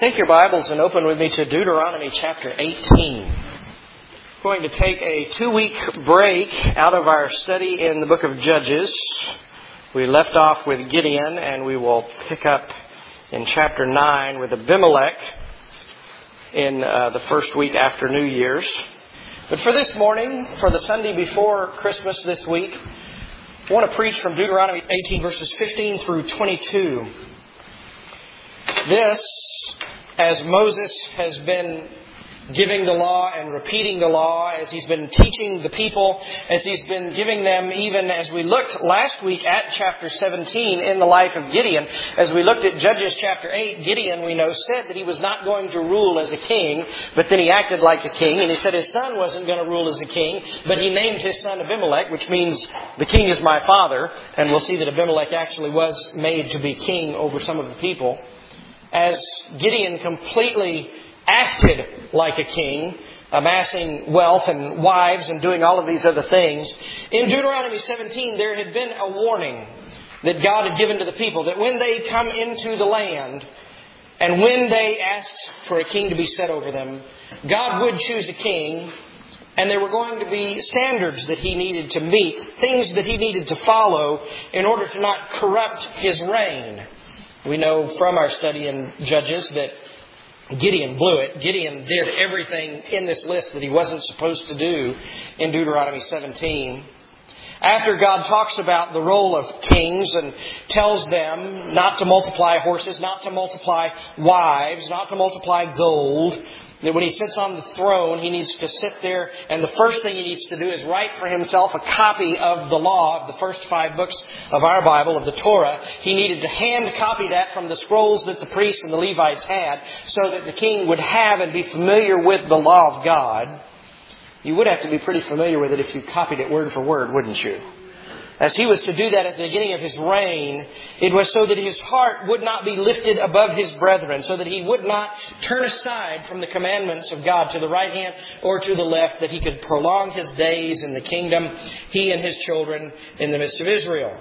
Take your Bibles and open with me to Deuteronomy chapter 18. We're going to take a 2-week break out of our study in the book of Judges. We left off with Gideon, and we will pick up in chapter 9 with Abimelech in the first week after New Year's. But for this morning, for the Sunday before Christmas this week, I want to preach from Deuteronomy 18 verses 15 through 22. This, as Moses has been giving the law and repeating the law, as he's been teaching the people, as he's been giving them, even as we looked last week at chapter 17 in the life of Gideon, as we looked at Judges chapter 8, Gideon, we know, said that he was not going to rule as a king, but then he acted like a king, and he said his son wasn't going to rule as a king, but he named his son Abimelech, which means the king is my father, and we'll see that Abimelech actually was made to be king over some of the people. As Gideon completely acted like a king, amassing wealth and wives and doing all of these other things, in Deuteronomy 17 there had been a warning that God had given to the people that when they come into the land and when they asked for a king to be set over them, God would choose a king, and there were going to be standards that he needed to meet, things that he needed to follow in order to not corrupt his reign. We know from our study in Judges that Gideon blew it. Gideon did everything in this list that he wasn't supposed to do in Deuteronomy 17. After God talks about the role of kings and tells them not to multiply horses, not to multiply wives, not to multiply gold, that when he sits on the throne, he needs to sit there, and the first thing he needs to do is write for himself a copy of the law, of the first 5 books of our Bible, of the Torah. He needed to hand copy that from the scrolls that the priests and the Levites had, so that the king would have and be familiar with the law of God. You would have to be pretty familiar with it if you copied it word for word, wouldn't you? As he was to do that at the beginning of his reign, it was so that his heart would not be lifted above his brethren, so that he would not turn aside from the commandments of God to the right hand or to the left, that he could prolong his days in the kingdom, he and his children in the midst of Israel.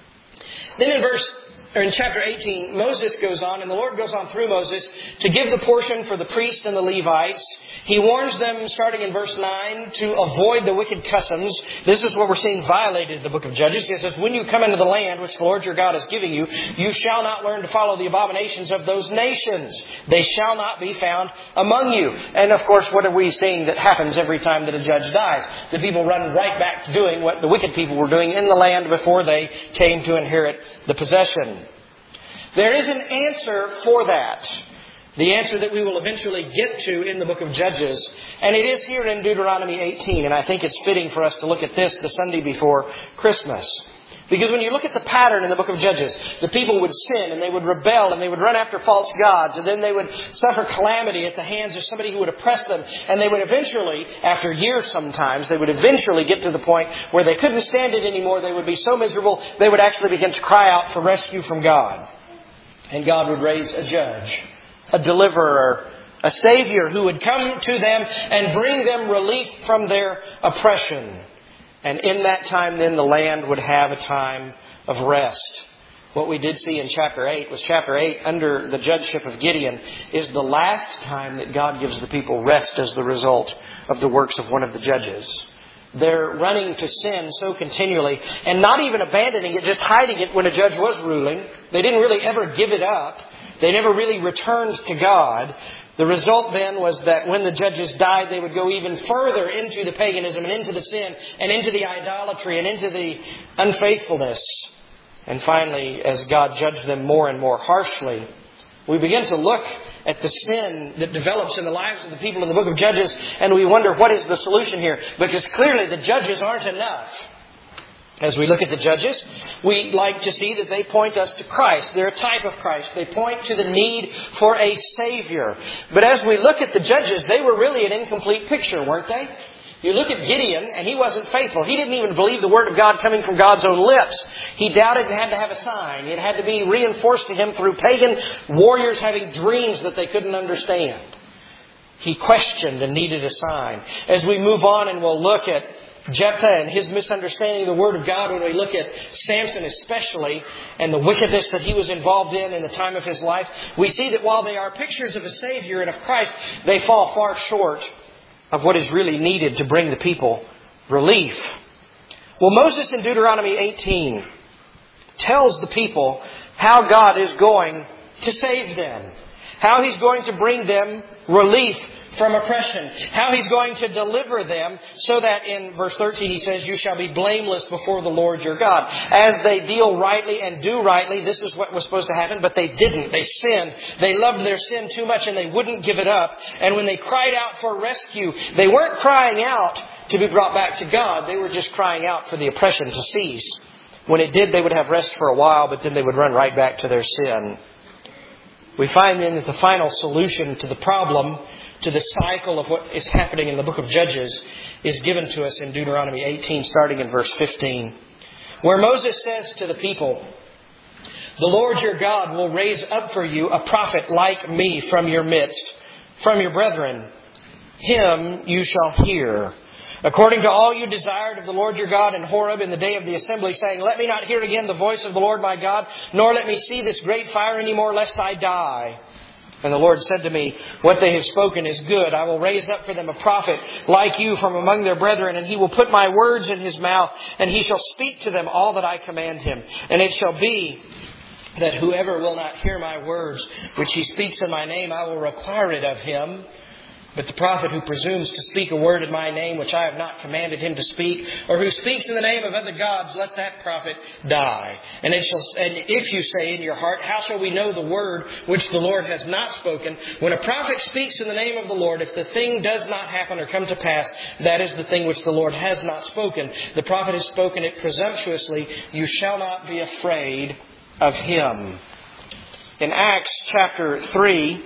Then in chapter 18, Moses goes on, and the Lord goes on through Moses to give the portion for the priests and the Levites. He warns them, starting in verse 9, to avoid the wicked customs. This is what we're seeing violated in the book of Judges. He says, when you come into the land which the Lord your God is giving you, you shall not learn to follow the abominations of those nations. They shall not be found among you. And of course, what are we seeing that happens every time that a judge dies? The people run right back to doing what the wicked people were doing in the land before they came to inherit the possession. There is an answer for that. The answer that we will eventually get to in the book of Judges. And it is here in Deuteronomy 18. And I think it's fitting for us to look at this the Sunday before Christmas. Because when you look at the pattern in the book of Judges, the people would sin and they would rebel and they would run after false gods. And then they would suffer calamity at the hands of somebody who would oppress them. And they would eventually, after years sometimes, they would eventually get to the point where they couldn't stand it anymore. They would be so miserable, they would actually begin to cry out for rescue from God. And God would raise a judge, a deliverer, a savior who would come to them and bring them relief from their oppression. And in that time, then, the land would have a time of rest. What we did see in chapter 8 was chapter 8, under the judgeship of Gideon, is the last time that God gives the people rest as the result of the works of one of the judges. They're running to sin so continually and not even abandoning it, just hiding it when a judge was ruling. They didn't really ever give it up. They never really returned to God. The result then was that when the judges died, they would go even further into the paganism and into the sin and into the idolatry and into the unfaithfulness. And finally, as God judged them more and more harshly, we begin to look at the sin that develops in the lives of the people in the book of Judges, and we wonder what is the solution here. Because clearly the judges aren't enough. As we look at the judges, we like to see that they point us to Christ. They're a type of Christ. They point to the need for a Savior. But as we look at the judges, they were really an incomplete picture, weren't they? You look at Gideon, and he wasn't faithful. He didn't even believe the word of God coming from God's own lips. He doubted and had to have a sign. It had to be reinforced to him through pagan warriors having dreams that they couldn't understand. He questioned and needed a sign. As we move on and we'll look at Jephthah and his misunderstanding of the Word of God, when we look at Samson especially and the wickedness that he was involved in the time of his life, we see that while they are pictures of a Savior and of Christ, they fall far short of what is really needed to bring the people relief. Well, Moses in Deuteronomy 18 tells the people how God is going to save them, how He's going to bring them relief from oppression, how He's going to deliver them, so that in verse 13 He says, "You shall be blameless before the Lord your God." As they deal rightly and do rightly, this is what was supposed to happen, but they didn't. They sinned. They loved their sin too much and they wouldn't give it up. And when they cried out for rescue, they weren't crying out to be brought back to God. They were just crying out for the oppression to cease. When it did, they would have rest for a while, but then they would run right back to their sin. We find then that the final solution to the problem, to the cycle of what is happening in the book of Judges, is given to us in Deuteronomy 18, starting in verse 15, where Moses says to the people, "The Lord your God will raise up for you a prophet like me from your midst, from your brethren. Him you shall hear. According to all you desired of the Lord your God in Horeb in the day of the assembly, saying, 'Let me not hear again the voice of the Lord my God, nor let me see this great fire any more, lest I die.' And the Lord said to me, 'What they have spoken is good. I will raise up for them a prophet like you from among their brethren, and he will put my words in his mouth, and he shall speak to them all that I command him. And it shall be that whoever will not hear my words, which he speaks in my name, I will require it of him. But the prophet who presumes to speak a word in my name, which I have not commanded him to speak, or who speaks in the name of other gods, let that prophet die. And if you say in your heart, how shall we know the word which the Lord has not spoken? When a prophet speaks in the name of the Lord, if the thing does not happen or come to pass, that is the thing which the Lord has not spoken. The prophet has spoken it presumptuously. You shall not be afraid of him." In Acts chapter 3,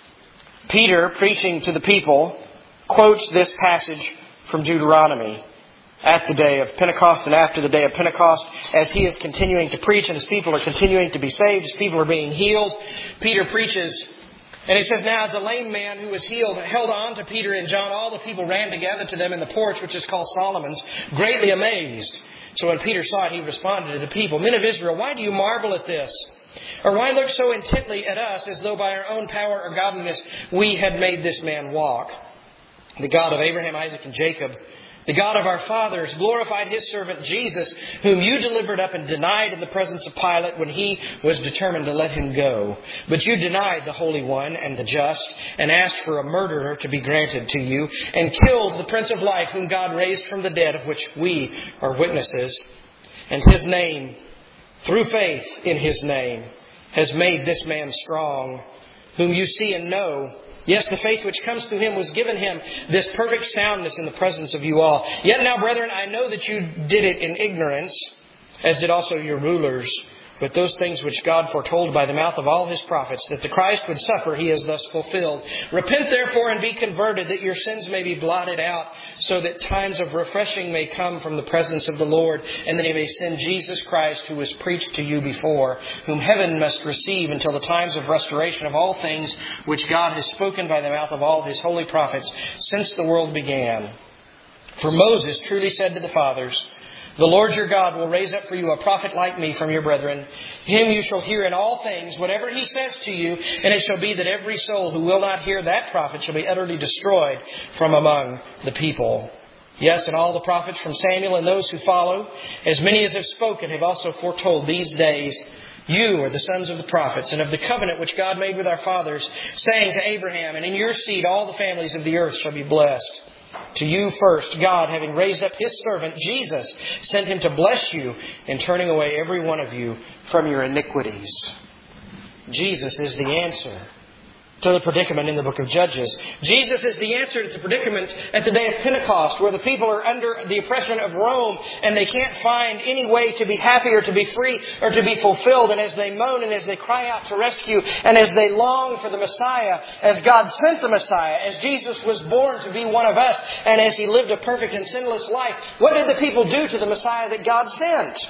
Peter, preaching to the people, quotes this passage from Deuteronomy at the day of Pentecost and after the day of Pentecost, as he is continuing to preach and his people are continuing to be saved, his people are being healed. Peter preaches, and he says, "Now as a lame man who was healed held on to Peter and John, all the people ran together to them in the porch, which is called Solomon's, greatly amazed. So when Peter saw it, he responded to the people, 'Men of Israel, why do you marvel at this? Or why look so intently at us as though by our own power or godliness we had made this man walk? The God of Abraham, Isaac, and Jacob, the God of our fathers, glorified his servant Jesus, whom you delivered up and denied in the presence of Pilate when he was determined to let him go. But you denied the Holy One and the just, and asked for a murderer to be granted to you, and killed the Prince of Life, whom God raised from the dead, of which we are witnesses. And his name, through faith in his name, has made this man strong, whom you see and know. Yes, the faith which comes through him was given him this perfect soundness in the presence of you all. Yet now, brethren, I know that you did it in ignorance, as did also your rulers. But those things which God foretold by the mouth of all his prophets, that the Christ would suffer, he has thus fulfilled. Repent therefore and be converted, that your sins may be blotted out, so that times of refreshing may come from the presence of the Lord, and that he may send Jesus Christ, who was preached to you before, whom heaven must receive until the times of restoration of all things, which God has spoken by the mouth of all his holy prophets since the world began. For Moses truly said to the fathers, 'The Lord your God will raise up for you a prophet like me from your brethren. Him you shall hear in all things, whatever he says to you. And it shall be that every soul who will not hear that prophet shall be utterly destroyed from among the people.' Yes, and all the prophets from Samuel and those who follow, as many as have spoken, have also foretold these days. You are the sons of the prophets, and of the covenant which God made with our fathers, saying to Abraham, 'And in your seed all the families of the earth shall be blessed.' To you first, God, having raised up his servant, Jesus, sent him to bless you in turning away every one of you from your iniquities." Jesus is the answer to the predicament in the book of Judges. Jesus is the answer to the predicament at the day of Pentecost, where the people are under the oppression of Rome and they can't find any way to be happy or to be free or to be fulfilled. And as they moan and as they cry out to rescue and as they long for the Messiah, as God sent the Messiah, as Jesus was born to be one of us, and as he lived a perfect and sinless life, what did the people do to the Messiah that God sent?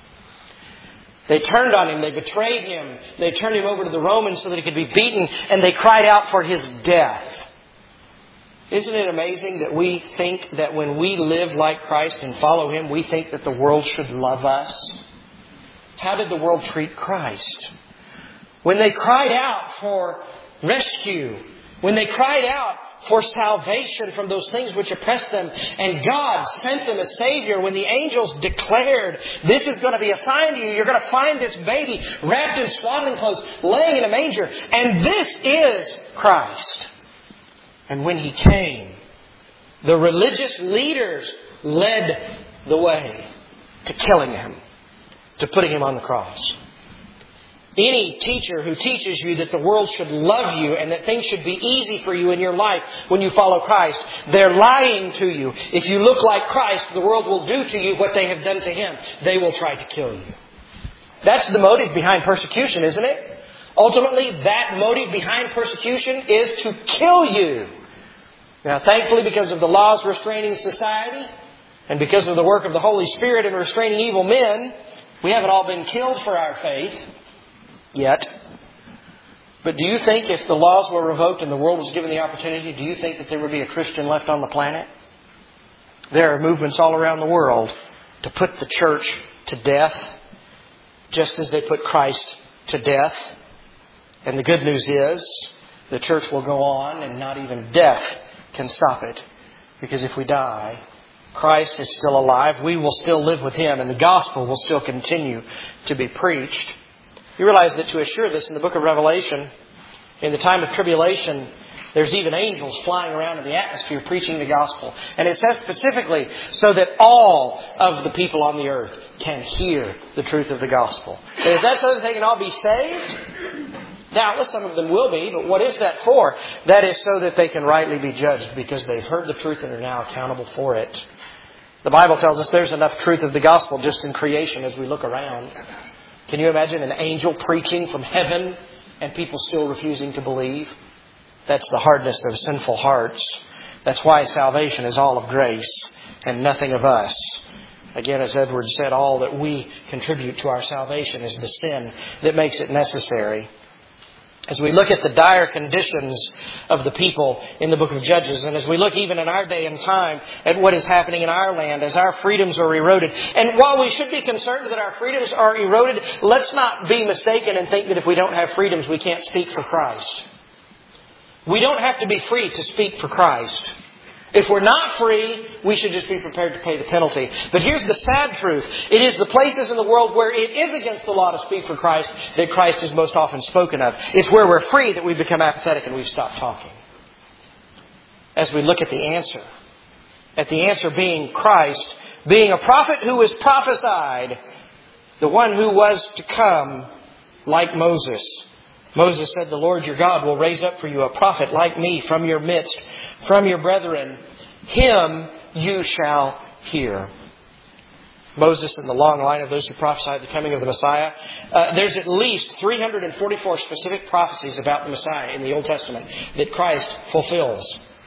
They turned on him. They betrayed him. They turned him over to the Romans so that he could be beaten. And they cried out for his death. Isn't it amazing that we think that when we live like Christ and follow Him, we think that the world should love us? How did the world treat Christ? When they cried out for rescue, when they cried out for salvation from those things which oppressed them, and God sent them a Savior, when the angels declared, this is going to be a sign to you, you're going to find this baby wrapped in swaddling clothes, laying in a manger, and this is Christ. And when He came, the religious leaders led the way to killing Him, to putting Him on the cross. Any teacher who teaches you that the world should love you and that things should be easy for you in your life when you follow Christ, they're lying to you. If you look like Christ, the world will do to you what they have done to Him. They will try to kill you. That's the motive behind persecution, isn't it? Ultimately, that motive behind persecution is to kill you. Now, thankfully, because of the laws restraining society and because of the work of the Holy Spirit in restraining evil men, we haven't all been killed for our faith yet. But do you think if the laws were revoked and the world was given the opportunity, do you think that there would be a Christian left on the planet? There are movements all around the world to put the church to death, just as they put Christ to death. And the good news is, the church will go on and not even death can stop it. Because if we die, Christ is still alive. We will still live with Him, and the gospel will still continue to be preached. You realize that to assure this, in the book of Revelation, in the time of tribulation, there's even angels flying around in the atmosphere preaching the gospel. And it says specifically so that all of the people on the earth can hear the truth of the gospel. And is that so that they can all be saved? Doubtless some of them will be, but what is that for? That is so that they can rightly be judged because they've heard the truth and are now accountable for it. The Bible tells us there's enough truth of the gospel just in creation as we look around. Can you imagine an angel preaching from heaven and people still refusing to believe? That's the hardness of sinful hearts. That's why salvation is all of grace and nothing of us. Again, as Edward said, all that we contribute to our salvation is the sin that makes it necessary. As we look at the dire conditions of the people in the book of Judges, and as we look even in our day and time at what is happening in our land as our freedoms are eroded. And while we should be concerned that our freedoms are eroded, let's not be mistaken and think that if we don't have freedoms, we can't speak for Christ. We don't have to be free to speak for Christ. If we're not free, we should just be prepared to pay the penalty. But here's the sad truth. It is the places in the world where it is against the law to speak for Christ that Christ is most often spoken of. It's where we're free that we become apathetic and we've stopped talking. As we look at the answer being Christ, being a prophet who was prophesied, the one who was to come like Moses. Moses said, the Lord your God will raise up for you a prophet like me from your midst, from your brethren. Him you shall hear. Moses in the long line of those who prophesied the coming of the Messiah. There's at least 344 specific prophecies about the Messiah in the Old Testament that Christ fulfills.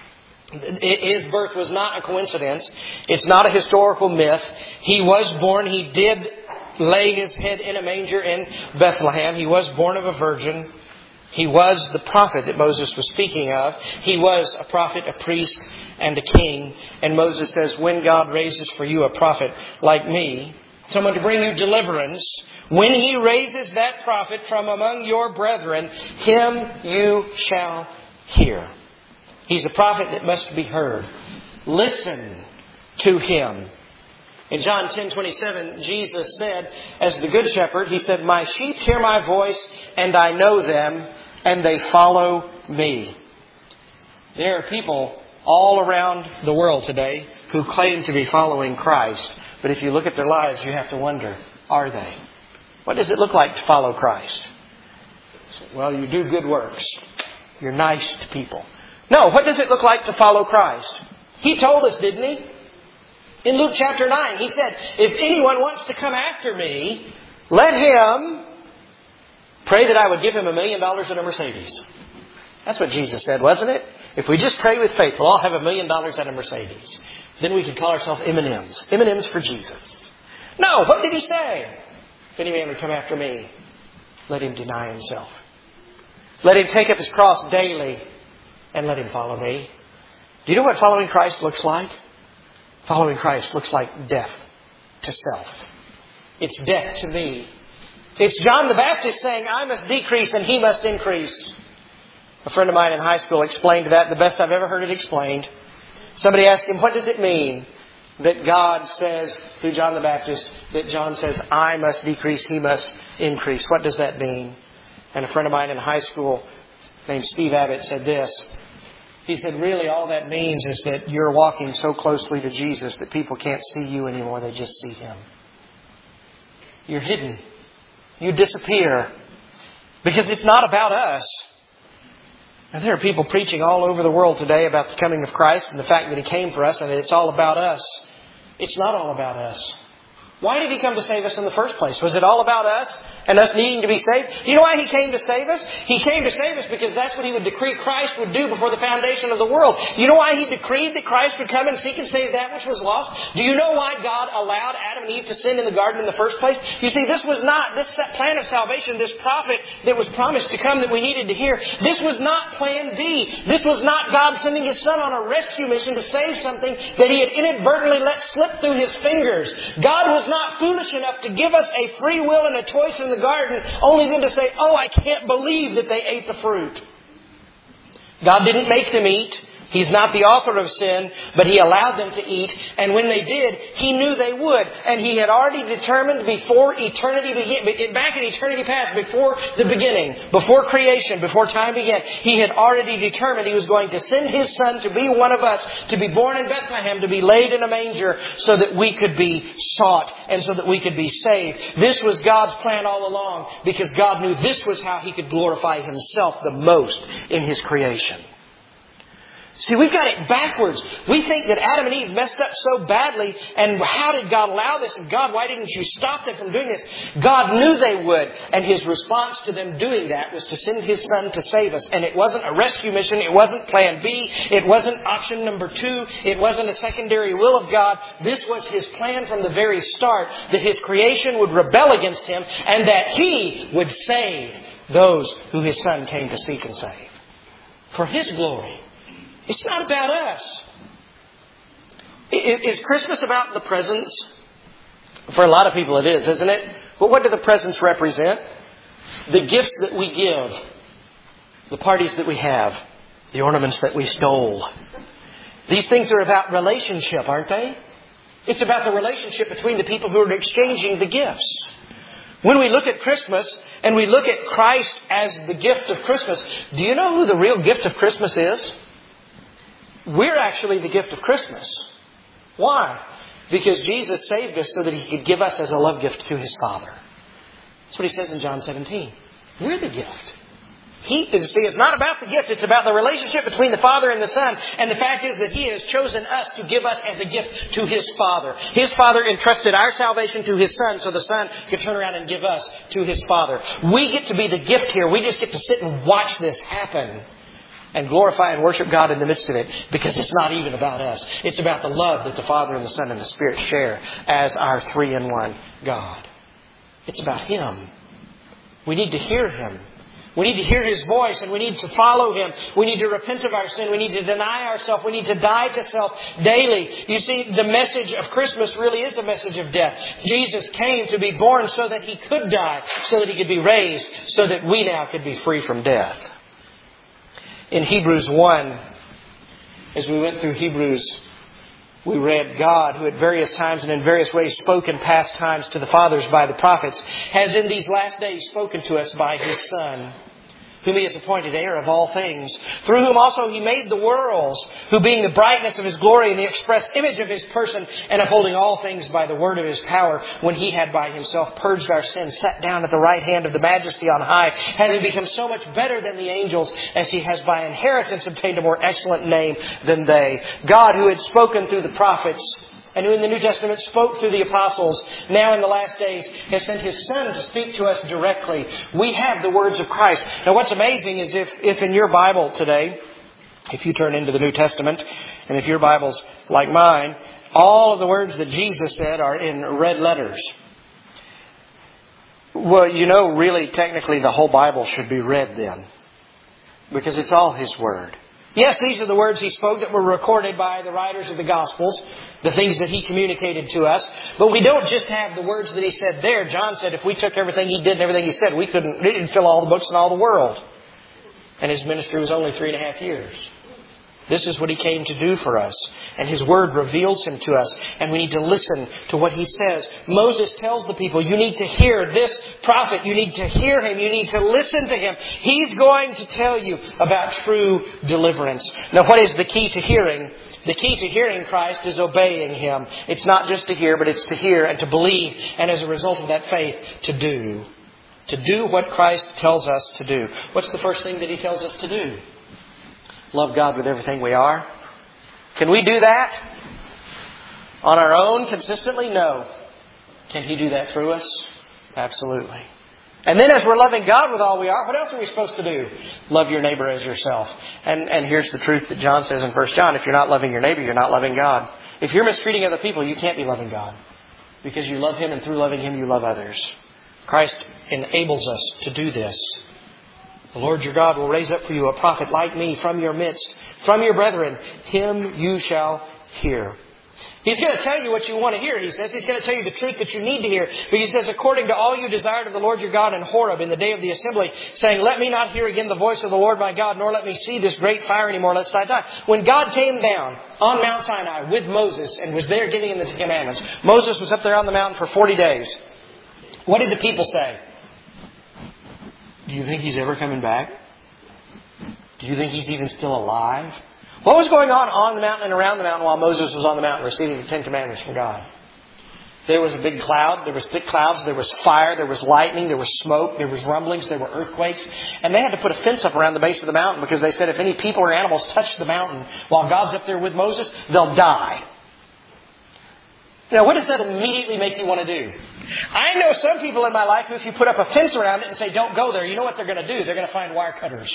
His birth was not a coincidence. It's not a historical myth. He was born. He did lay His head in a manger in Bethlehem. He was born of a virgin. He was the prophet that Moses was speaking of. He was a prophet, a priest, and a king. And Moses says, when God raises for you a prophet like me, someone to bring you deliverance, when He raises that prophet from among your brethren, him you shall hear. He's a prophet that must be heard. Listen to Him. In John 10:27, Jesus said, as the Good Shepherd, He said, my sheep hear my voice, and I know them, and they follow me. There are people all around the world today who claim to be following Christ. But if you look at their lives, you have to wonder, are they? What does it look like to follow Christ? Well, you do good works. You're nice to people. No, what does it look like to follow Christ? He told us, didn't He? In Luke chapter 9, He said, if anyone wants to come after me, let him pray that I would give him $1 million and a Mercedes. That's what Jesus said, wasn't it? If we just pray with faith, we'll all have $1 million and a Mercedes. Then we could call ourselves M&Ms. M&Ms for Jesus. No, what did He say? If any man would come after me, let him deny himself. Let him take up his cross daily and let him follow me. Do you know what following Christ looks like? Following Christ looks like death to self. It's death to me. It's John the Baptist saying, I must decrease and He must increase. A friend of mine in high school explained that the best I've ever heard it explained. Somebody asked him, what does it mean that God says through John the Baptist, that John says, I must decrease, He must increase? What does that mean? And a friend of mine in high school named Steve Abbott said this. He said, really all that means is that you're walking so closely to Jesus that people can't see you anymore. They just see Him. You're hidden. You disappear. Because it's not about us. And there are people preaching all over the world today about the coming of Christ and the fact that He came for us and that it's all about us. It's not all about us. Why did He come to save us in the first place? Was it all about us and us needing to be saved? Do you know why He came to save us? He came to save us because that's what He would decree Christ would do before the foundation of the world. You know why He decreed that Christ would come and seek and save that which was lost? Do you know why God allowed Adam and Eve to sin in the garden in the first place? You see, this was not, this plan of salvation, this prophet that was promised to come that we needed to hear, this was not plan B. This was not God sending His Son on a rescue mission to save something that He had inadvertently let slip through His fingers. God was not foolish enough to give us a free will and a choice in the garden, only then to say, oh, I can't believe that they ate the fruit. God didn't make them eat. He's not the author of sin, but He allowed them to eat. And when they did, He knew they would. And He had already determined before eternity began, back in eternity past, before the beginning, before creation, before time began, He had already determined He was going to send His Son to be one of us, to be born in Bethlehem, to be laid in a manger, so that we could be sought and so that we could be saved. This was God's plan all along, because God knew this was how He could glorify Himself the most in His creation. See, we've got it backwards. We think that Adam and Eve messed up so badly, and how did God allow this? And God, why didn't you stop them from doing this? God knew they would, and His response to them doing that was to send His Son to save us. And it wasn't a rescue mission. It wasn't plan B. It wasn't option number 2. It wasn't a secondary will of God. This was His plan from the very start, that His creation would rebel against Him, and that He would save those who His Son came to seek and save. For His glory. It's not about us. Is Christmas about the presents? For a lot of people it is, isn't it? But what do the presents represent? The gifts that we give. The parties that we have. The ornaments that we stole. These things are about relationship, aren't they? It's about the relationship between the people who are exchanging the gifts. When we look at Christmas and we look at Christ as the gift of Christmas, do you know who the real gift of Christmas is? We're actually the gift of Christmas. Why? Because Jesus saved us so that He could give us as a love gift to His Father. That's what He says in John 17. We're the gift. It's not about the gift. It's about the relationship between the Father and the Son. And the fact is that He has chosen us to give us as a gift to His Father. His Father entrusted our salvation to His Son so the Son could turn around and give us to His Father. We get to be the gift here. We just get to sit and watch this happen. And glorify and worship God in the midst of it. Because it's not even about us. It's about the love that the Father and the Son and the Spirit share as our 3-in-1 God. It's about Him. We need to hear Him. We need to hear His voice and we need to follow Him. We need to repent of our sin. We need to deny ourselves. We need to die to self daily. You see, the message of Christmas really is a message of death. Jesus came to be born so that He could die, so that He could be raised, so that we now could be free from death. In Hebrews 1, as we went through Hebrews, we read God, who at various times and in various ways spoke in past times to the fathers by the prophets, has in these last days spoken to us by His Son, whom He has appointed heir of all things, through whom also He made the worlds, who being the brightness of His glory and the express image of His person, and upholding all things by the word of His power, when He had by Himself purged our sins, sat down at the right hand of the Majesty on high, having become so much better than the angels, as He has by inheritance obtained a more excellent name than they. God, who had spoken through the prophets, and who in the New Testament spoke through the apostles, now in the last days has sent His Son to speak to us directly. We have the words of Christ. Now what's amazing is if in your Bible today, if you turn into the New Testament, and if your Bible's like mine, all of the words that Jesus said are in red letters. Well, you know, really, technically the whole Bible should be read then. Because it's all His Word. Yes, these are the words He spoke that were recorded by the writers of the Gospels, the things that He communicated to us. But we don't just have the words that He said there. John said if we took everything He did and everything He said, we didn't fill all the books in all the world. And His ministry was only 3.5 years. This is what He came to do for us. And His Word reveals Him to us. And we need to listen to what He says. Moses tells the people, you need to hear this prophet. You need to hear him. You need to listen to him. He's going to tell you about true deliverance. Now, what is the key to hearing? The key to hearing Christ is obeying Him. It's not just to hear, but it's to hear and to believe. And as a result of that faith, to do. To do what Christ tells us to do. What's the first thing that He tells us to do? Love God with everything we are. Can we do that on our own consistently? No. Can He do that through us? Absolutely. And then as we're loving God with all we are, what else are we supposed to do? Love your neighbor as yourself. And here's the truth that John says in 1 John. If you're not loving your neighbor, you're not loving God. If you're mistreating other people, you can't be loving God. Because you love Him, and through loving Him, you love others. Christ enables us to do this. The Lord your God will raise up for you a prophet like me from your midst, from your brethren. Him you shall hear. He's going to tell you what you want to hear, He says. He's going to tell you the truth that you need to hear. But He says, according to all you desired of the Lord your God in Horeb in the day of the assembly, saying, let me not hear again the voice of the Lord my God, nor let me see this great fire anymore, lest I die. When God came down on Mount Sinai with Moses and was there giving him the commandments, Moses was up there on the mountain for 40 days. What did the people say? Do you think He's ever coming back? Do you think He's even still alive? What was going on the mountain and around the mountain while Moses was on the mountain receiving the 10 Commandments from God? There was a big cloud. There was thick clouds. There was fire. There was lightning. There was smoke. There was rumblings. There were earthquakes. And they had to put a fence up around the base of the mountain because they said if any people or animals touch the mountain while God's up there with Moses, they'll die. Now, what does that immediately make you want to do? I know some people in my life who, if you put up a fence around it and say, don't go there, you know what they're going to do? They're going to find wire cutters.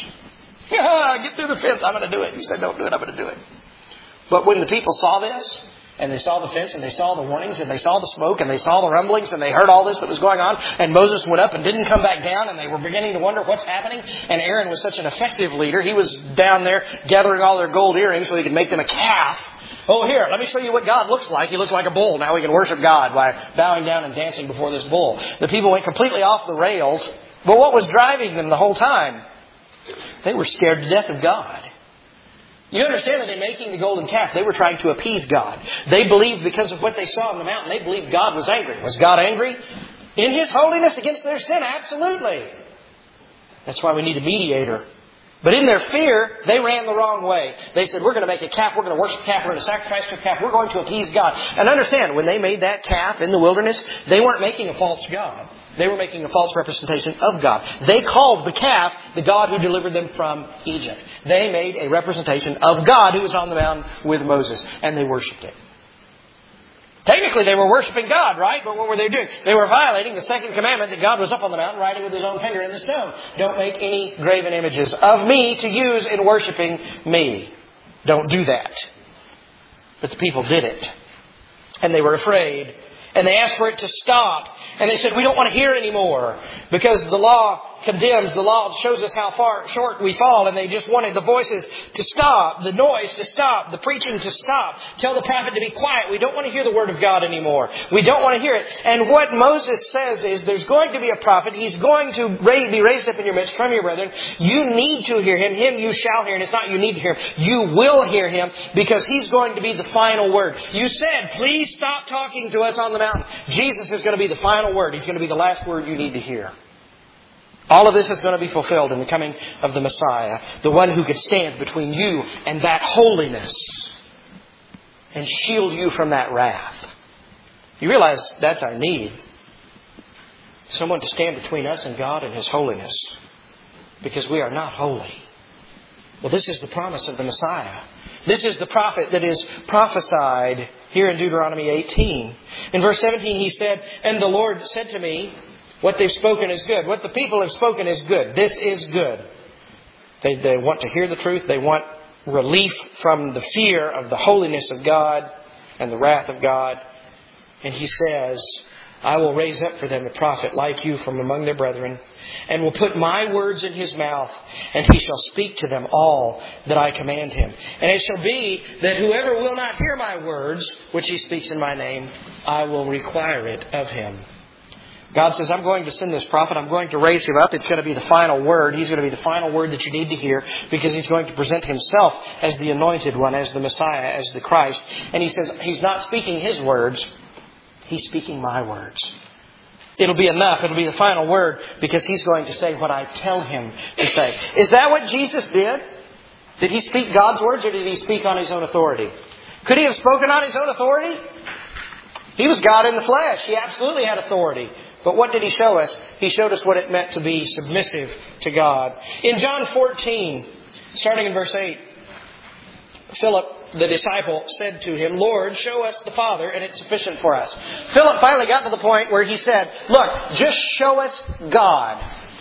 Get through the fence. I'm going to do it. You said, don't do it. I'm going to do it. But when the people saw this, and they saw the fence, and they saw the warnings, and they saw the smoke, and they saw the rumblings, and they heard all this that was going on, and Moses went up and didn't come back down, and they were beginning to wonder what's happening, and Aaron was such an effective leader. He was down there gathering all their gold earrings so he could make them a calf. Oh, here, let me show you what God looks like. He looks like a bull. Now we can worship God by bowing down and dancing before this bull. The people went completely off the rails. But what was driving them the whole time? They were scared to death of God. You understand that in making the golden calf, they were trying to appease God. They believed because of what they saw on the mountain, they believed God was angry. Was God angry? In His holiness against their sin? Absolutely. That's why we need a mediator. But in their fear, they ran the wrong way. They said, we're going to make a calf, we're going to worship a calf, we're going to sacrifice to a calf, we're going to appease God. And understand, when they made that calf in the wilderness, they weren't making a false God. They were making a false representation of God. They called the calf the God who delivered them from Egypt. They made a representation of God who was on the mountain with Moses, and they worshipped it. Technically, they were worshiping God, right? But what were they doing? They were violating the second commandment that God was up on the mountain writing with His own finger in the stone. Don't make any graven images of me to use in worshiping me. Don't do that. But the people did it. And they were afraid. And they asked for it to stop. And they said, we don't want to hear anymore. Because the law condemns. The law shows us how far short we fall. And they just wanted the voices to stop. The noise to stop. The preaching to stop. Tell the prophet to be quiet. We don't want to hear the word of God anymore. We don't want to hear it. And what Moses says is there's going to be a prophet. He's going to be raised up in your midst from your brethren. You need to hear Him. Him you shall hear. And it's not you need to hear Him. You will hear Him because He's going to be the final word. You said, please stop talking to us on the mountain. Jesus is going to be the final word. He's going to be the last word you need to hear. All of this is going to be fulfilled in the coming of the Messiah, the one who could stand between you and that holiness and shield you from that wrath. You realize that's our need. Someone to stand between us and God and His holiness because we are not holy. Well, this is the promise of the Messiah. This is the prophet that is prophesied here in Deuteronomy 18. In verse 17 he said, and the Lord said to me, what they've spoken is good. What the people have spoken is good. This is good. They want to hear the truth. They want relief from the fear of the holiness of God and the wrath of God. And He says, I will raise up for them a prophet like you from among their brethren, and will put my words in his mouth, and he shall speak to them all that I command him. And it shall be that whoever will not hear my words, which he speaks in my name, I will require it of him. God says, I'm going to send this prophet. I'm going to raise him up. It's going to be the final word. He's going to be the final word that you need to hear, because he's going to present himself as the anointed one, as the Messiah, as the Christ. And he says he's not speaking his words. He's speaking my words. It'll be enough. It'll be the final word, because he's going to say what I tell him to say. Is that what Jesus did? Did he speak God's words, or did he speak on his own authority? Could he have spoken on his own authority? He was God in the flesh. He absolutely had authority. But what did he show us? He showed us what it meant to be submissive to God. In John 14, starting in verse 8, Philip, the disciple, said to him, Lord, show us the Father, and it's sufficient for us. Philip finally got to the point where he said, look, just show us God.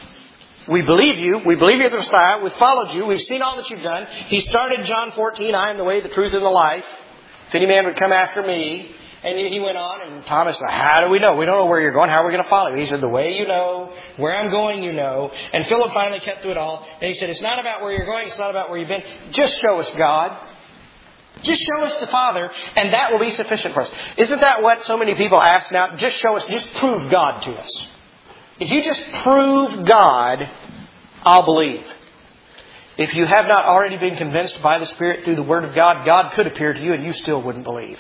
We believe you. We believe you're the Messiah. We've followed you. We've seen all that you've done. He started John 14, I am the way, the truth, and the life. If any man would come after me. And he went on, and Thomas said, how do we know? We don't know where you're going. How are we going to follow you? He said, the way you know, where I'm going you know. And Philip finally kept through it all. And he said, it's not about where you're going. It's not about where you've been. Just show us God. Just show us the Father, and that will be sufficient for us. Isn't that what so many people ask now? Just show us, just prove God to us. If you just prove God, I'll believe. If you have not already been convinced by the Spirit through the Word of God, God could appear to you and you still wouldn't believe.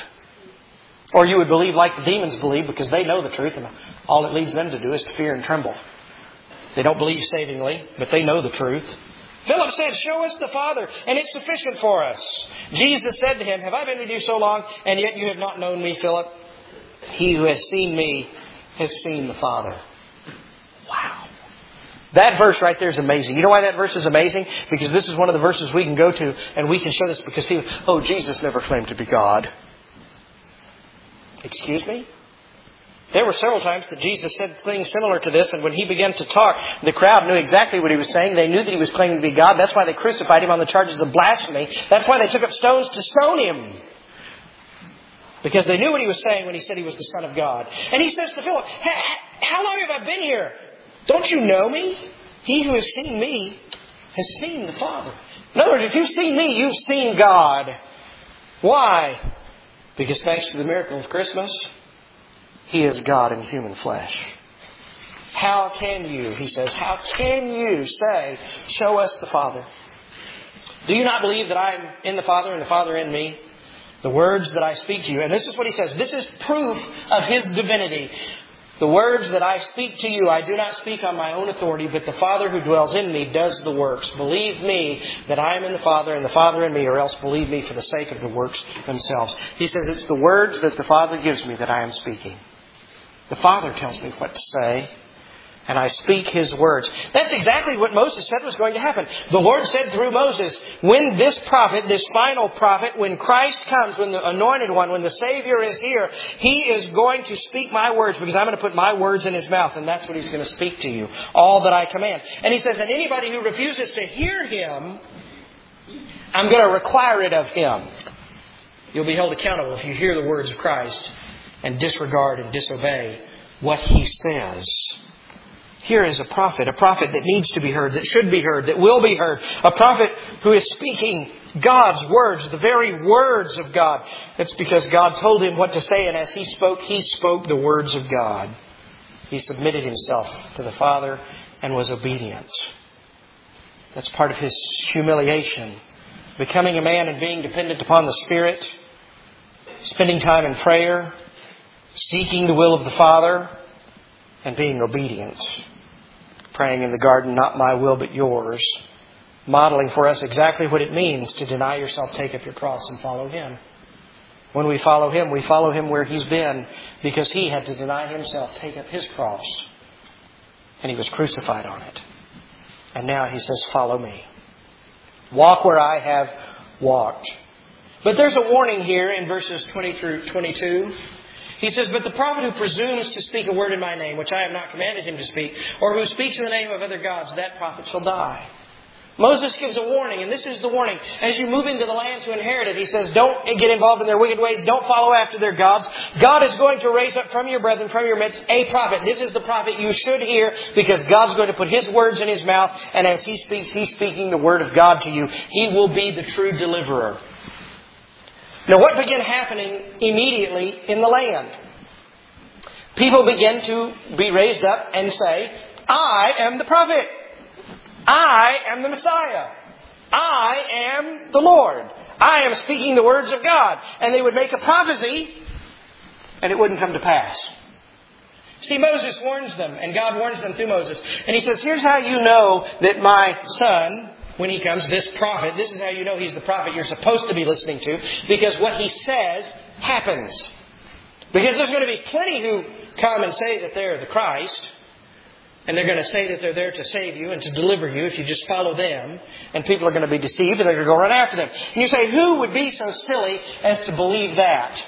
Or you would believe like the demons believe, because they know the truth, and all it leads them to do is to fear and tremble. They don't believe savingly, but they know the truth. Philip said, show us the Father, and it's sufficient for us. Jesus said to him, have I been with you so long, and yet you have not known me, Philip? He who has seen me has seen the Father. Wow. That verse right there is amazing. You know why that verse is amazing? Because this is one of the verses we can go to, and we can show this because people, Jesus never claimed to be God. Excuse me? There were several times that Jesus said things similar to this, and when he began to talk, the crowd knew exactly what he was saying. They knew that he was claiming to be God. That's why they crucified him on the charges of blasphemy. That's why they took up stones to stone him. Because they knew what he was saying when he said he was the Son of God. And he says to Philip, how long have I been here? Don't you know me? He who has seen me has seen the Father. In other words, if you've seen me, you've seen God. Why? Because thanks to the miracle of Christmas, He is God in human flesh. How can you, he says, how can you say, show us the Father? Do you not believe that I am in the Father and the Father in me? The words that I speak to you. And this is what he says. This is proof of His divinity. The words that I speak to you, I do not speak on my own authority, but the Father who dwells in me does the works. Believe me that I am in the Father and the Father in me, or else believe me for the sake of the works themselves. He says it's the words that the Father gives me that I am speaking. The Father tells me what to say, and I speak His words. That's exactly what Moses said was going to happen. The Lord said through Moses, when this prophet, this final prophet, when Christ comes, when the anointed one, when the Savior is here, He is going to speak my words, because I'm going to put my words in His mouth, and that's what He's going to speak to you. All that I command. And He says, and anybody who refuses to hear Him, I'm going to require it of him. You'll be held accountable if you hear the words of Christ and disregard and disobey what He says. Here is a prophet that needs to be heard, that should be heard, that will be heard. A prophet who is speaking God's words, the very words of God. It's because God told him what to say, and as he spoke the words of God. He submitted himself to the Father and was obedient. That's part of his humiliation. Becoming a man and being dependent upon the Spirit, spending time in prayer, seeking the will of the Father, and being obedient. Praying in the garden, not my will but yours. Modeling for us exactly what it means to deny yourself, take up your cross, and follow Him. When we follow Him where He's been, because He had to deny Himself, take up His cross. And He was crucified on it. And now He says, follow me. Walk where I have walked. But there's a warning here in verses 20 through 22. He says, but the prophet who presumes to speak a word in my name, which I have not commanded him to speak, or who speaks in the name of other gods, that prophet shall die. Moses gives a warning, and this is the warning. As you move into the land to inherit it, he says, don't get involved in their wicked ways. Don't follow after their gods. God is going to raise up from your brethren, from your midst, a prophet. This is the prophet you should hear, because God's going to put His words in His mouth, and as He speaks, He's speaking the word of God to you. He will be the true deliverer. Now, what began happening immediately in the land? People began to be raised up and say, I am the prophet. I am the Messiah. I am the Lord. I am speaking the words of God. And they would make a prophecy, and it wouldn't come to pass. See, Moses warns them, and God warns them through Moses. And He says, here's how you know that my son, when he comes, this prophet, this is how you know he's the prophet you're supposed to be listening to, because what he says happens. Because there's going to be plenty who come and say that they're the Christ, and they're going to say that they're there to save you and to deliver you if you just follow them. And people are going to be deceived and they're going to go run after them. And you say, who would be so silly as to believe that?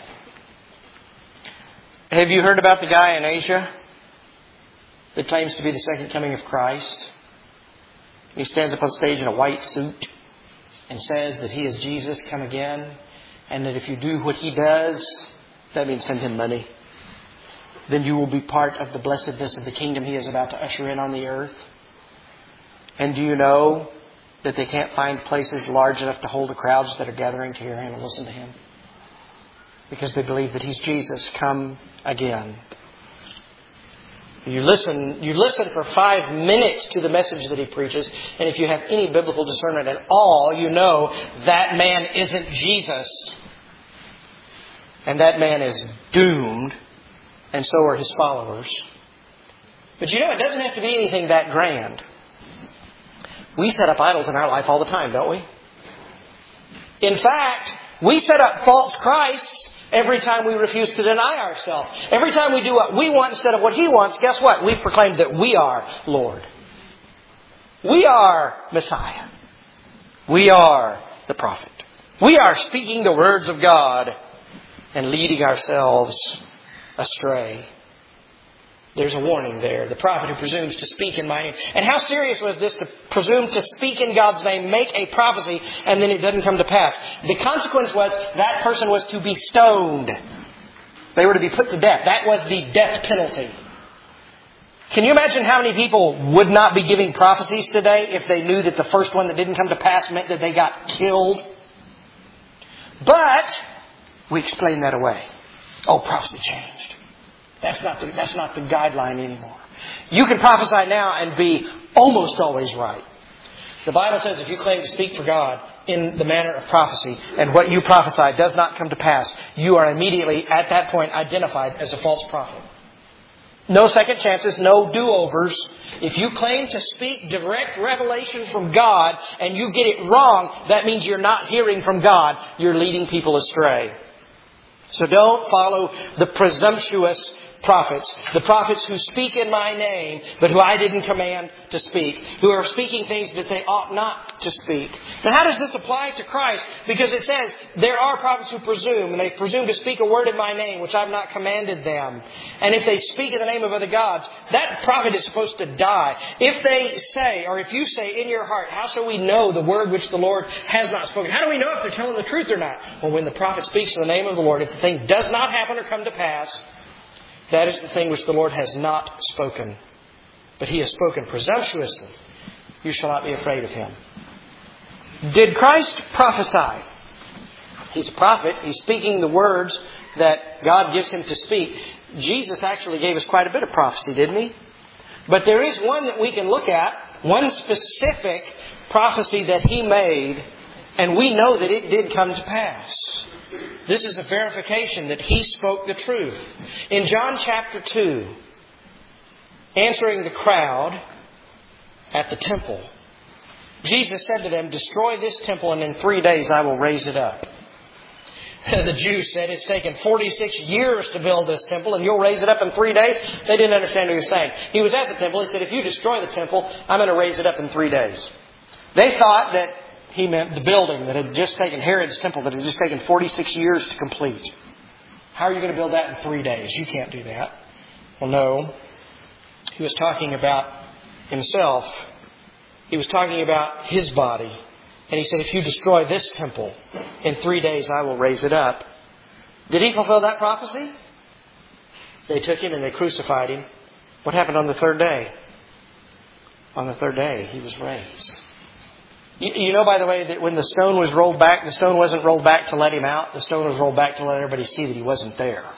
Have you heard about the guy in Asia that claims to be the second coming of Christ? He stands up on stage in a white suit and says that he is Jesus come again. And that if you do what he does, that means send him money. Then you will be part of the blessedness of the kingdom He is about to usher in on the earth. And do you know that they can't find places large enough to hold the crowds that are gathering to hear Him and listen to Him? Because they believe that He's Jesus come again. You listen for 5 minutes to the message that He preaches, and if you have any biblical discernment at all, you know that man isn't Jesus. And that man is doomed. And so are his followers. But you know, it doesn't have to be anything that grand. We set up idols in our life all the time, don't we? In fact, we set up false Christs every time we refuse to deny ourselves. Every time we do what we want instead of what He wants, guess what? We've proclaimed that we are Lord. We are Messiah. We are the prophet. We are speaking the words of God and leading ourselves astray. There's a warning there. The prophet who presumes to speak in my name. And how serious was this, to presume to speak in God's name, make a prophecy, and then it doesn't come to pass? The consequence was that person was to be stoned. They were to be put to death. That was the death penalty. Can you imagine how many people would not be giving prophecies today if they knew that the first one that didn't come to pass meant that they got killed? But we explain that away. Oh, prophecy changed. That's not the guideline anymore. You can prophesy now and be almost always right. The Bible says if you claim to speak for God in the manner of prophecy, and what you prophesy does not come to pass, you are immediately at that point identified as a false prophet. No second chances, no do-overs. If you claim to speak direct revelation from God and you get it wrong, that means you're not hearing from God. You're leading people astray. So don't follow the presumptuous prophets, the prophets who speak in my name, but who I didn't command to speak, who are speaking things that they ought not to speak. Now, how does this apply to Christ? Because it says there are prophets who presume, and they presume to speak a word in my name, which I've not commanded them. And if they speak in the name of other gods, that prophet is supposed to die. If they say, or if you say in your heart, how shall we know the word which the Lord has not spoken? How do we know if they're telling the truth or not? Well, when the prophet speaks in the name of the Lord, if the thing does not happen or come to pass, that is the thing which the Lord has not spoken. But He has spoken presumptuously. You shall not be afraid of Him. Did Christ prophesy? He's a prophet. He's speaking the words that God gives Him to speak. Jesus actually gave us quite a bit of prophecy, didn't He? But there is one that we can look at, one specific prophecy that He made, and we know that it did come to pass. This is a verification that He spoke the truth. In John chapter 2, answering the crowd at the temple, Jesus said to them, destroy this temple and in 3 days I will raise it up. The Jews said, it's taken 46 years to build this temple and you'll raise it up in 3 days? They didn't understand what He was saying. He was at the temple. He said, if you destroy the temple, I'm going to raise it up in 3 days. They thought that He meant the building that had just taken, Herod's temple, that had just taken 46 years to complete. How are you going to build that in 3 days? You can't do that. Well, no. He was talking about Himself. He was talking about His body. And He said, if you destroy this temple, in 3 days I will raise it up. Did He fulfill that prophecy? They took Him and they crucified Him. What happened on the third day? On the third day, He was raised. You know, by the way, that when the stone was rolled back, the stone wasn't rolled back to let Him out. The stone was rolled back to let everybody see that He wasn't there.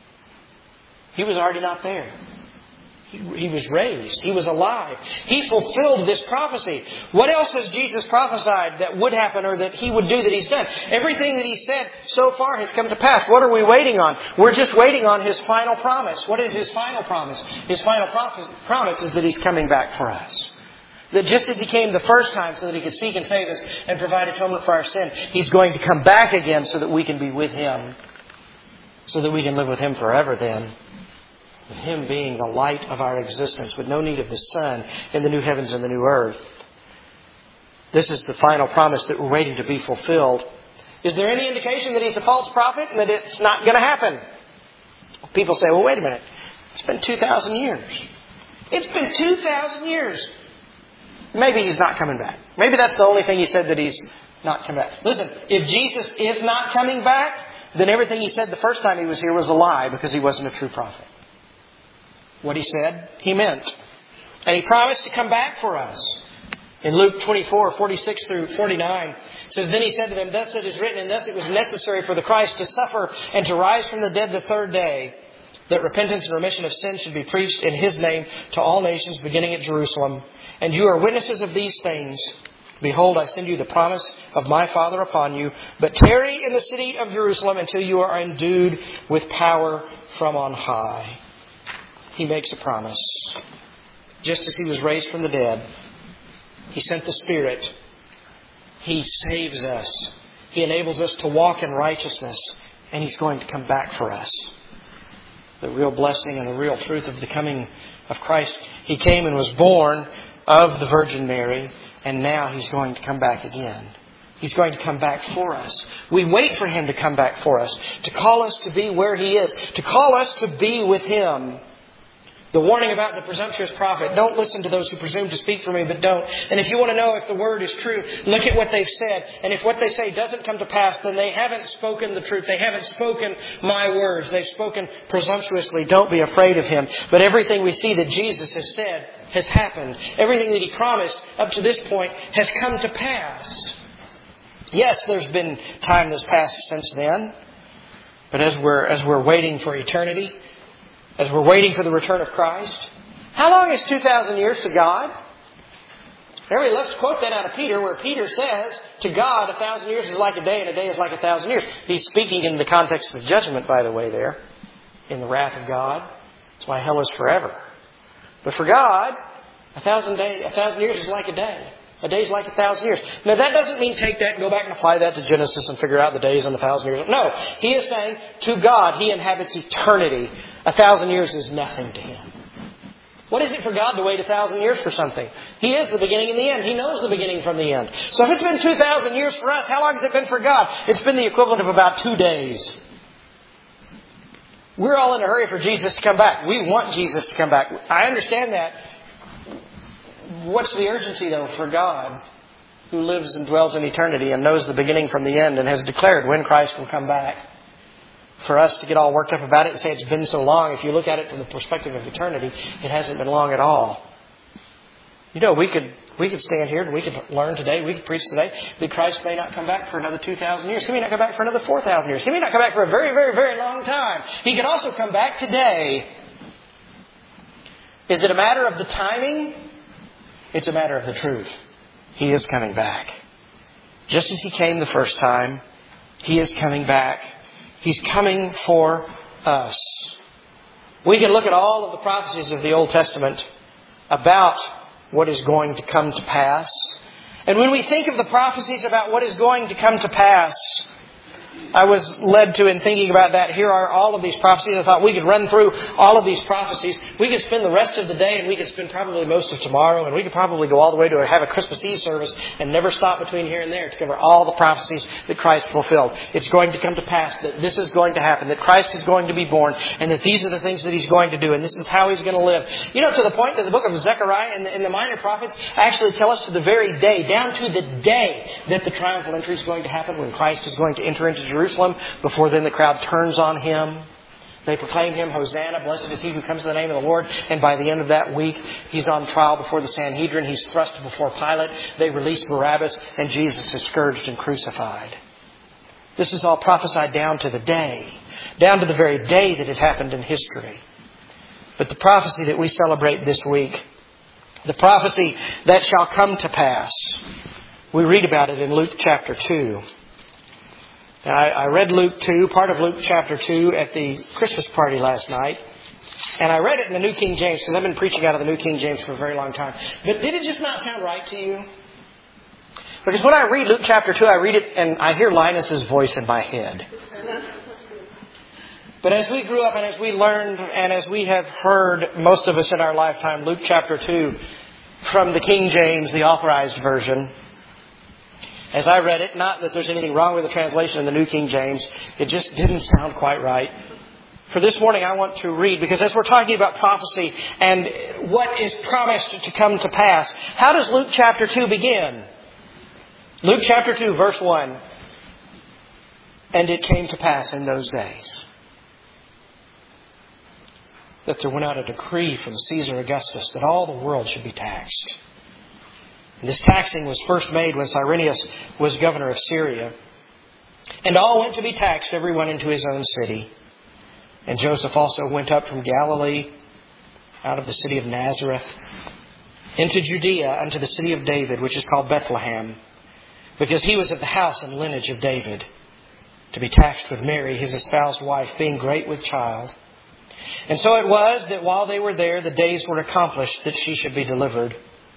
He was already not there. He was raised. He was alive. He fulfilled this prophecy. What else has Jesus prophesied that would happen or that He would do that He's done? Everything that He said so far has come to pass. What are we waiting on? We're just waiting on His final promise. What is His final promise? His final promise is that He's coming back for us. That just as He came the first time so that He could seek and save us and provide atonement for our sin, He's going to come back again so that we can be with Him. So that we can live with Him forever then. With Him being the light of our existence, with no need of the sun in the new heavens and the new earth. This is the final promise that we're waiting to be fulfilled. Is there any indication that He's a false prophet and that it's not going to happen? People say, well, wait a minute. It's been 2,000 years. It's been 2,000 years. Maybe He's not coming back. Maybe that's the only thing He said that He's not coming back. Listen, if Jesus is not coming back, then everything He said the first time He was here was a lie because He wasn't a true prophet. What He said, He meant. And He promised to come back for us. In Luke 24, 46 through 49, it says, Then He said to them, Thus it is written, and thus it was necessary for the Christ to suffer and to rise from the dead the third day, that repentance and remission of sin should be preached in His name to all nations, beginning at Jerusalem. And you are witnesses of these things. Behold, I send you the promise of my Father upon you. But tarry in the city of Jerusalem until you are endued with power from on high. He makes a promise. Just as He was raised from the dead, He sent the Spirit. He saves us. He enables us to walk in righteousness. And He's going to come back for us. The real blessing and the real truth of the coming of Christ. He came and was born of the Virgin Mary. And now He's going to come back again. He's going to come back for us. We wait for Him to come back for us. To call us to be where He is. To call us to be with Him. The warning about the presumptuous prophet. Don't listen to those who presume to speak for me, but don't. And if you want to know if the word is true, look at what they've said. And if what they say doesn't come to pass, then they haven't spoken the truth. They haven't spoken my words. They've spoken presumptuously. Don't be afraid of him. But everything we see that Jesus has said has happened. Everything that He promised up to this point has come to pass. Yes, there's been time that's passed since then. But as we're waiting for eternity, as we're waiting for the return of Christ. How long is 2,000 years to God? Remember, let's quote that out of Peter, where Peter says, to God, 1,000 years is like a day, and a day is like 1,000 years. He's speaking in the context of judgment, by the way, there. In the wrath of God. That's why hell is forever. But for God, 1,000 years is like a day. A day is like 1,000 years. Now, that doesn't mean take that and go back and apply that to Genesis and figure out the days and 1,000 years. No. He is saying, to God, He inhabits eternity. 1,000 years is nothing to Him. What is it for God to wait 1,000 years for something? He is the beginning and the end. He knows the beginning from the end. So if it's been 2,000 years for us, how long has it been for God? It's been the equivalent of about 2 days. We're all in a hurry for Jesus to come back. We want Jesus to come back. I understand that. What's the urgency, though, for God, who lives and dwells in eternity and knows the beginning from the end and has declared when Christ will come back? For us to get all worked up about it and say it's been so long, if you look at it from the perspective of eternity, it hasn't been long at all. You know, we could stand here and we could learn today, we could preach today, that Christ may not come back for another 2,000 years. He may not come back for another 4,000 years. He may not come back for a very, very, very long time. He could also come back today. Is it a matter of the timing? It's a matter of the truth. He is coming back. Just as He came the first time, He is coming back. He's coming for us. We can look at all of the prophecies of the Old Testament about what is going to come to pass. And when we think of the prophecies about what is going to come to pass, I was led to, in thinking about that, here are all of these prophecies. I thought we could run through all of these prophecies. We could spend the rest of the day, and we could spend probably most of tomorrow, and we could probably go all the way to have a Christmas Eve service and never stop between here and there to cover all the prophecies that Christ fulfilled. It's going to come to pass that this is going to happen, that Christ is going to be born, and that these are the things that He's going to do, and this is how He's going to live. You know, to the point that the book of Zechariah and the minor prophets actually tell us to the very day, down to the day that the triumphal entry is going to happen, when Christ is going to enter into Jerusalem. Before then the crowd turns on Him. They proclaim Him, Hosanna, blessed is He who comes in the name of the Lord. And by the end of that week, He's on trial before the Sanhedrin. He's thrust before Pilate. They release Barabbas, and Jesus is scourged and crucified. This is all prophesied down to the day, down to the very day that it happened in history. But the prophecy that we celebrate this week, the prophecy that shall come to pass, we read about it in Luke chapter 2. Now, I read Luke 2, part of Luke chapter 2 at the Christmas party last night. And I read it in the New King James, because I've been preaching out of the New King James for a very long time. But did it just not sound right to you? Because when I read Luke chapter 2, I read it and I hear Linus's voice in my head. But as we grew up and as we learned and as we have heard, most of us in our lifetime, Luke chapter 2 from the King James, the authorized version, as I read it, not that there's anything wrong with the translation in the New King James, it just didn't sound quite right. For this morning I want to read, because as we're talking about prophecy and what is promised to come to pass, how does Luke chapter 2 begin? Luke chapter 2 verse 1. And it came to pass in those days that there went out a decree from Caesar Augustus that all the world should be taxed. This taxing was first made when Cyrenius was governor of Syria. And all went to be taxed, everyone into his own city. And Joseph also went up from Galilee, out of the city of Nazareth, into Judea, unto the city of David, which is called Bethlehem, because he was of the house and lineage of David, to be taxed with Mary, his espoused wife, being great with child. And so it was that while they were there, the days were accomplished that she should be delivered.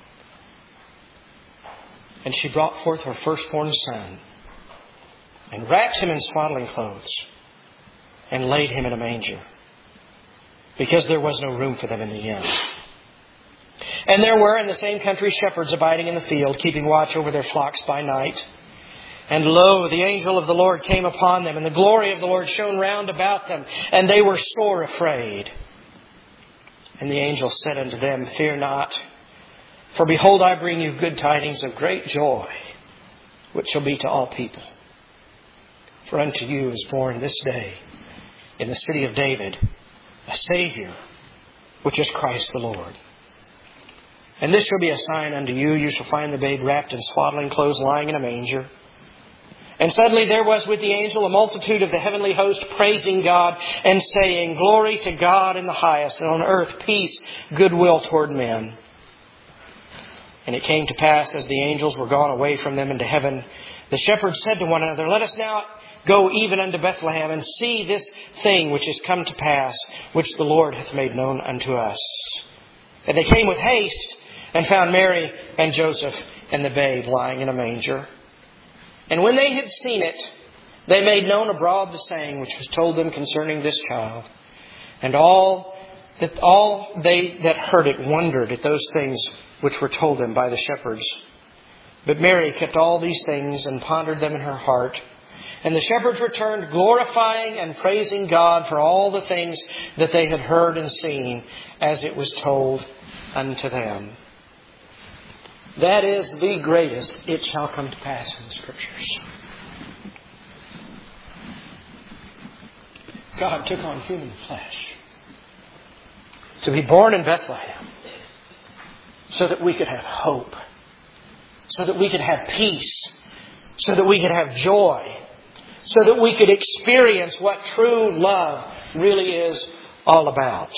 And she brought forth her firstborn son, and wrapped him in swaddling clothes, and laid him in a manger, because there was no room for them in the inn. And there were in the same country shepherds abiding in the field, keeping watch over their flocks by night. And lo, the angel of the Lord came upon them, and the glory of the Lord shone round about them, and they were sore afraid. And the angel said unto them, Fear not, for behold, I bring you good tidings of great joy, which shall be to all people. For unto you is born this day in the city of David a Savior, which is Christ the Lord. And this shall be a sign unto you. You shall find the babe wrapped in swaddling clothes, lying in a manger. And suddenly there was with the angel a multitude of the heavenly host, praising God and saying, Glory to God in the highest, and on earth peace, goodwill toward men. And it came to pass, as the angels were gone away from them into heaven, the shepherds said to one another, Let us now go even unto Bethlehem, and see this thing which is come to pass, which the Lord hath made known unto us. And they came with haste, and found Mary and Joseph and the babe lying in a manger. And when they had seen it, they made known abroad the saying which was told them concerning this child. And all they that heard it wondered at those things which were told them by the shepherds. But Mary kept all these things and pondered them in her heart. And the shepherds returned, glorifying and praising God for all the things that they had heard and seen, as it was told unto them. That is the greatest it shall come to pass in the Scriptures. God took on human flesh to be born in Bethlehem so that we could have hope, so that we could have peace, so that we could have joy, so that we could experience what true love really is all about.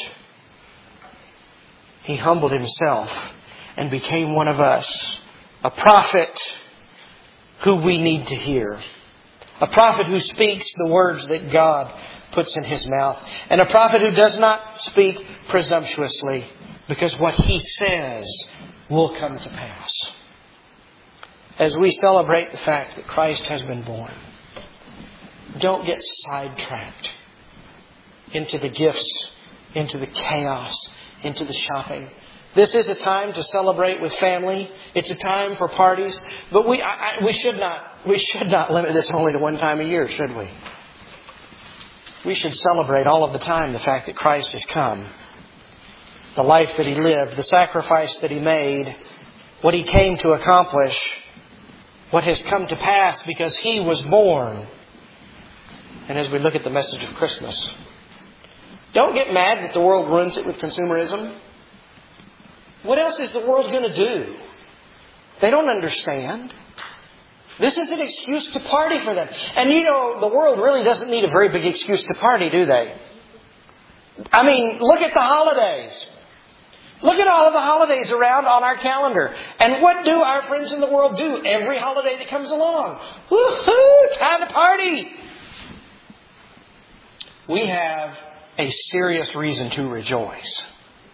He humbled Himself and became one of us, a prophet who we need to hear, a prophet who speaks the words that God puts in His mouth, and a prophet who does not speak presumptuously, because what He says will come to pass. As we celebrate the fact that Christ has been born, don't get sidetracked into the gifts, into the chaos, into the shopping. This is a time to celebrate with family. It's a time for parties. But we should not limit this only to one time a year, should we? We should celebrate all of the time the fact that Christ has come. The life that He lived, the sacrifice that He made, what He came to accomplish, what has come to pass because He was born. And as we look at the message of Christmas, don't get mad that the world ruins it with consumerism. What else is the world going to do? They don't understand. This is an excuse to party for them. And you know, the world really doesn't need a very big excuse to party, do they? I mean, look at the holidays. Look at all of the holidays around on our calendar. And what do our friends in the world do every holiday that comes along? Woo-hoo! Time to party! We have a serious reason to rejoice.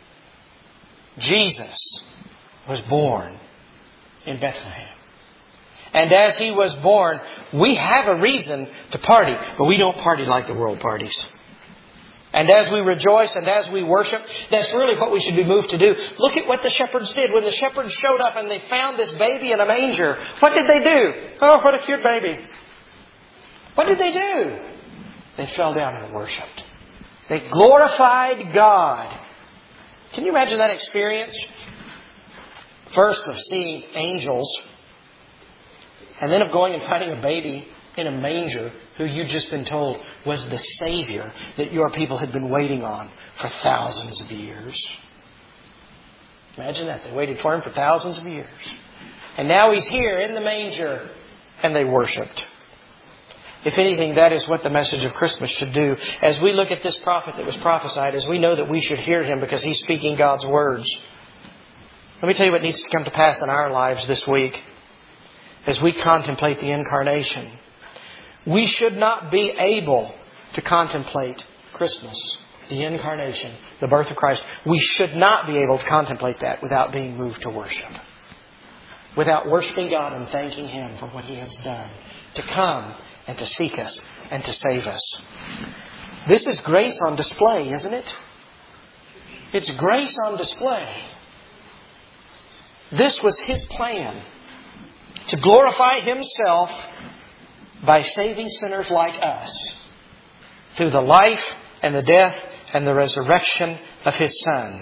Jesus was born in Bethlehem. And as He was born, we have a reason to party. But we don't party like the world parties. And as we rejoice and as we worship, that's really what we should be moved to do. Look at what the shepherds did. When the shepherds showed up and they found this baby in a manger, what did they do? Oh, what a cute baby. What did they do? They fell down and worshipped. They glorified God. Can you imagine that experience? First of seeing angels, and then of going and finding a baby in a manger who you'd just been told was the Savior that your people had been waiting on for thousands of years. Imagine that. They waited for Him for thousands of years. And now He's here in the manger, and they worshipped. If anything, that is what the message of Christmas should do. As we look at this prophet that was prophesied, as we know that we should hear him because he's speaking God's words. Let me tell you what needs to come to pass in our lives this week. As we contemplate the incarnation, we should not be able to contemplate Christmas, the incarnation, the birth of Christ. We should not be able to contemplate that without being moved to worship. Without worshiping God and thanking Him for what He has done. To come and to seek us and to save us. This is grace on display, isn't it? It's grace on display. This was His plan. To glorify Himself by saving sinners like us. Through the life and the death and the resurrection of His Son.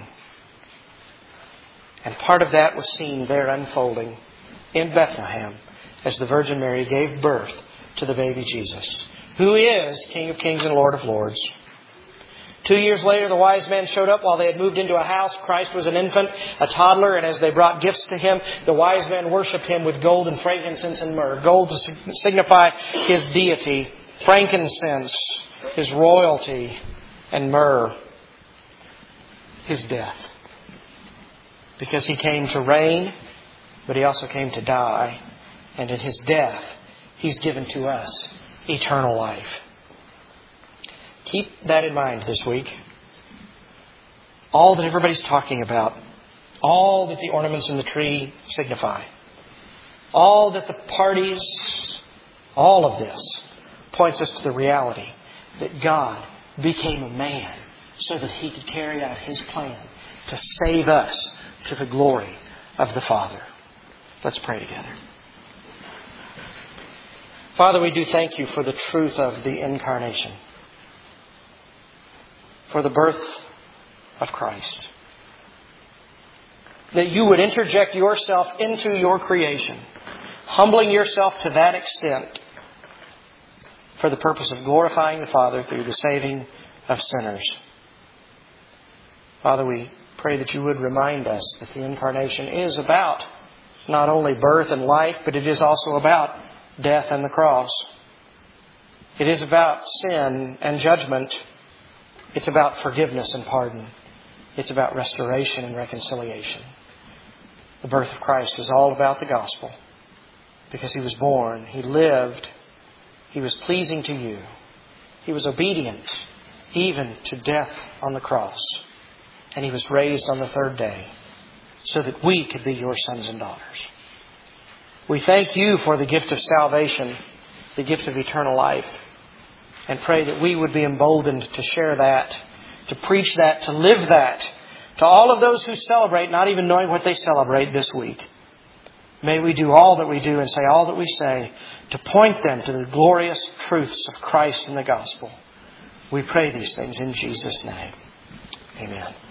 And part of that was seen there unfolding in Bethlehem as the Virgin Mary gave birth to the baby Jesus, who is King of Kings and Lord of Lords. 2 years later, the wise men showed up while they had moved into a house. Christ was an infant, a toddler, and as they brought gifts to Him, the wise men worshipped Him with gold and frankincense and myrrh. Gold to signify His deity, frankincense, His royalty, and myrrh, His death. Because He came to reign, but He also came to die. And in His death, He's given to us eternal life. Keep that in mind this week. All that everybody's talking about, all that the ornaments in the tree signify, all that the parties, all of this points us to the reality that God became a man so that He could carry out His plan to save us to the glory of the Father. Let's pray together. Father, we do thank You for the truth of the incarnation, for the birth of Christ. That You would interject Yourself into Your creation, humbling Yourself to that extent for the purpose of glorifying the Father through the saving of sinners. Father, we pray that You would remind us that the incarnation is about not only birth and life, but it is also about death and the cross. It is about sin and judgment. It's about forgiveness and pardon. It's about restoration and reconciliation. The birth of Christ is all about the gospel. Because He was born, He lived, He was pleasing to You. He was obedient even to death on the cross. And He was raised on the third day so that we could be Your sons and daughters. We thank You for the gift of salvation, the gift of eternal life. and pray that we would be emboldened to share that, to preach that, to live that, to all of those who celebrate, not even knowing what they celebrate this week. May we do all that we do and say all that we say to point them to the glorious truths of Christ and the gospel. We pray these things in Jesus' name. Amen.